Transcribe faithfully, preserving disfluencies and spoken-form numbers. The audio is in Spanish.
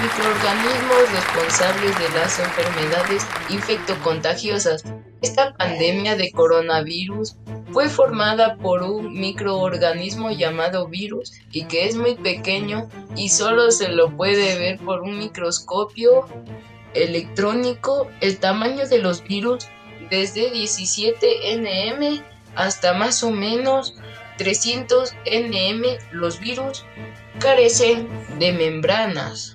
microorganismos responsables de las enfermedades infectocontagiosas. Esta pandemia de coronavirus fue formada por un microorganismo llamado virus y que es muy pequeño y solo se lo puede ver por un microscopio electrónico. El tamaño de los virus desde diecisiete nanometros hasta más o menos trescientos nanometros. Los virus carecen de membranas.